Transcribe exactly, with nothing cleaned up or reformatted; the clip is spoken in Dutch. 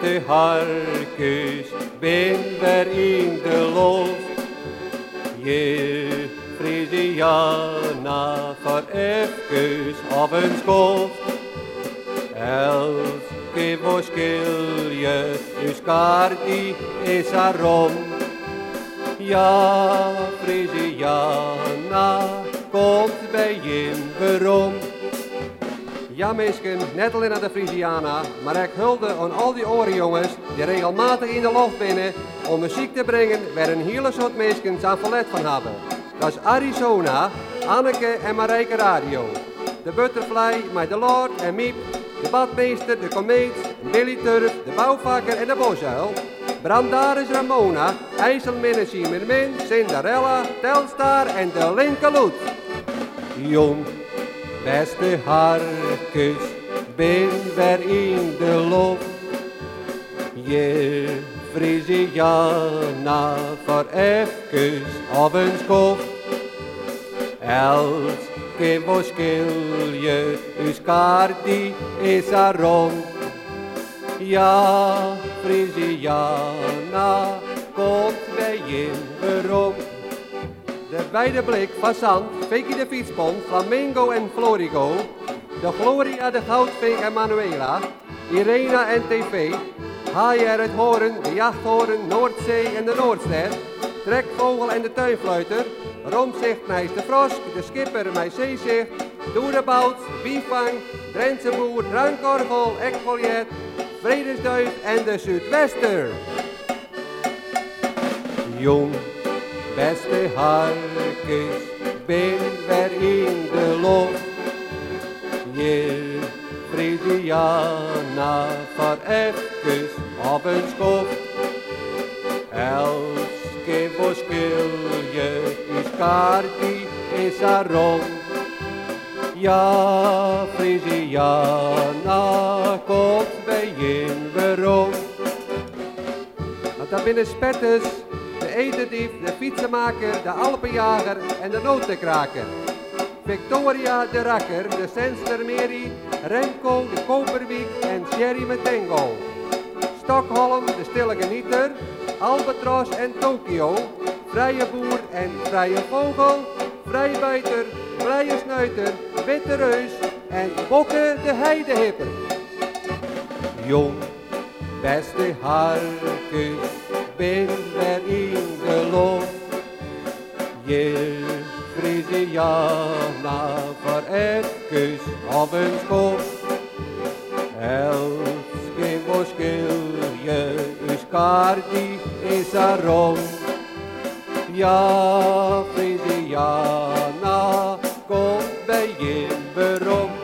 beste harkes, ben weer in de lucht. Je Frisiana voor even op een schoft. Els que vos kilje, dus kaartie is er rond. Ja, Frisiana, komt bij je waarom? Ja, meisken, net alleen aan de Frisiana, maar ik hulde aan al die orenjongens die regelmatig in de loft binnen om muziek te brengen waar een hele soort meisken aan verlet van hebben. Dat is Arizona, Anneke en Marijke Radio. De Butterfly, met de Lord en Miep, de Badmeester, de Komeet, Billy Turf, de Bouwvakker en de Bosuil. Brandaris Ramona, IJsselminne Siemermin, Cinderella, Telstar en de Linkeloet. Jong, beste harkes, ben weer in de loft. Je Frisiana voor even op een schoft. Els que vos kilje, us kaartie is er rond. Ja, Frisiana, komt bij je waarom? De beide blik van Zand, Vicky de Fietspont, Flamingo en Florigo. De Gloria, de Goudvink en Manuela. Irena en T V. Haier het Horen, de Jachthoren, Noordzee en de Noordster. Trekvogel en de Tuinfluiter. Rondzicht Nijs de Frosk, de Skipper mij Zeezicht. Doerenbout, Bivang, Drentse Boer, Druinkorgel, Ekfoljet, Vredesduif en de Zuidwester. Jong, beste harkes, ben weer in de loft. Je Frisiana, voor even op een schoft. Els que vos kilje, us kaartie is er rond. Ja, Frisiana, komt bij je waarom? Want daar binnen spetters, de etendief, de fietsenmaker, de alpenjager en de notenkraker. Victoria de Rakker, de Senstermeri, Remco de Koperwiek en Sherry Metengo. Stockholm de Stille Genieter, Albatros en Tokio, Vrije Boer en Vrije Vogel, Vrijbuiter, Vrije Snuiter, Witte Reus en Bokke de Heidehipper. Jong, beste harkes, ben weer in de loft. Je Frisiana, voor even op een schoft. Els que vos kilje, us kaartie is er rond. Ja, Frisiana, komt bij je waarom?